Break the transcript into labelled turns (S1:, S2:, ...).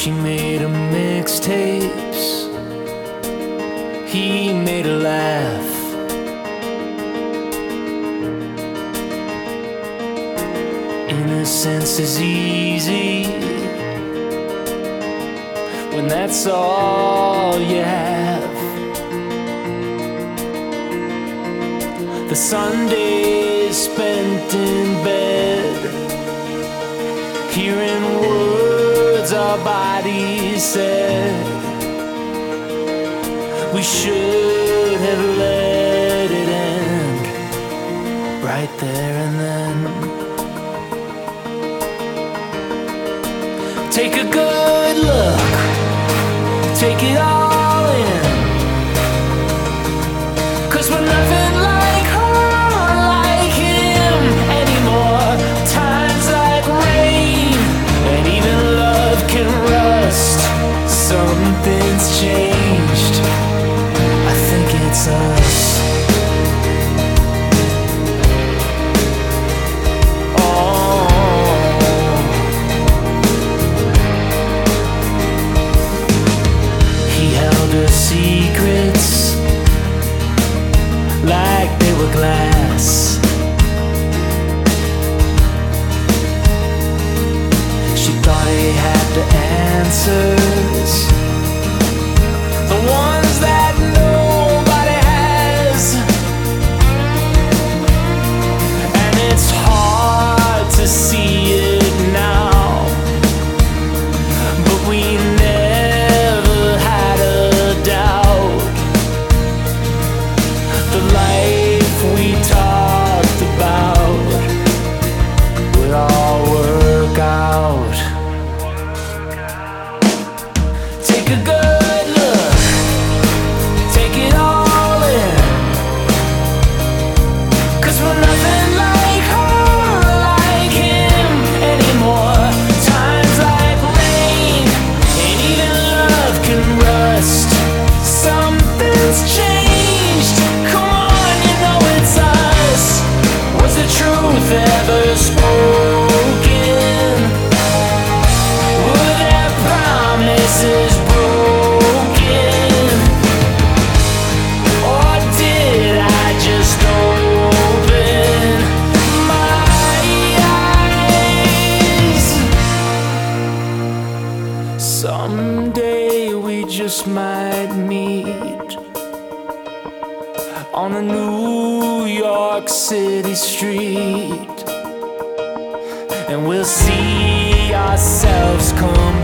S1: She made him mixtapes, he made her laugh. Innocence is easy when that's all you have. The Sundays spent in bed, hearing words our bodies said. We should have let it end right there and then. Take a good look, take it all in, 'cause we're nothing like her, like him anymore. Times like rain, and even love can rust. Something's changed, I think it's us. Secrets like they were glass. She thought he had the answers, the ones that nobody has. And it's hard to see it now, but we never had a doubt. The life we talked about would all work out. Take a good look, take it all in, 'cause we're nothing like her, like him anymore. Times like rain, and even love can rust. Something's changed, come on, you know it's us. Was the truth ever spoken? Were their promises broken? Or did I just open my eyes? Someday we just might meet on a New York City street, and we'll see ourselves come